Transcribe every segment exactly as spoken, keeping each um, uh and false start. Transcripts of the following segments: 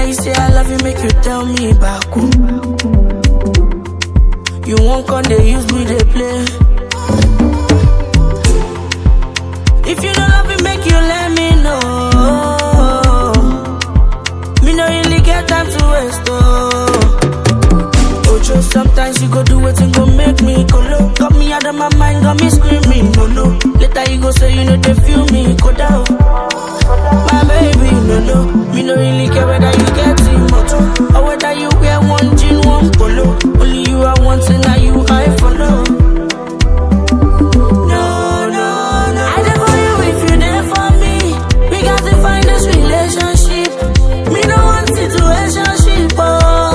you say I love you, make you tell me back. You won't come, they use me, they play. If you don't love me, make you let me know. Me no really get time to waste, oh. Ojo, sometimes you go do it and go make me go low. Got me out of my mind, got me screaming, no, no. Later you go say you know they feel me, go down. My baby, no, no. Me no really care whether you get him or whether you wear one jean, one polo. Only you I want and now you I follow. No, no, no. I there for you if you there for me. We got to find this relationship. Me no want situationship, oh.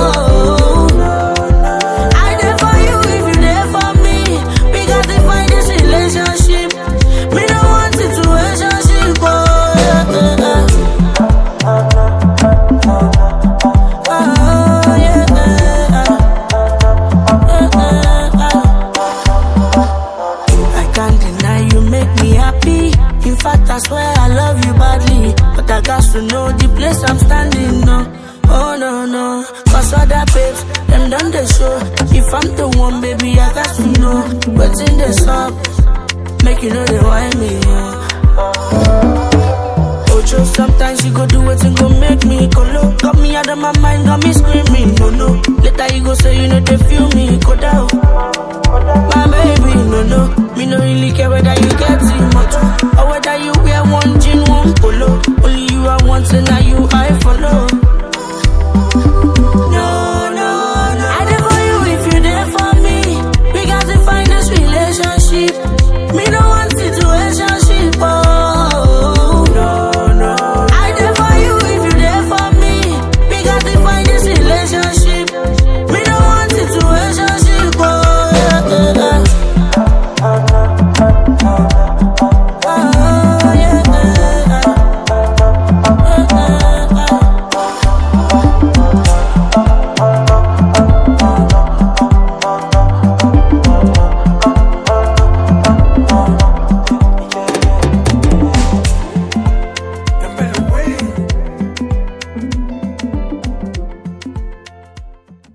I there for you if you there for me. We got to find this relationship. Me no want situationship, oh. I swear I love you badly, but I got to know the place I'm standing now. Oh no, no, cause other babes, them done the show. If I'm the one, baby, I got to know what's in the shop. Make you know they want me, yeah. Ojo, sometimes you go do it and go make me go low. Got me out of my mind, got me screaming, no, no. Later you go say you know they feel me, go down. My baby, no, no. Me no really care whether you get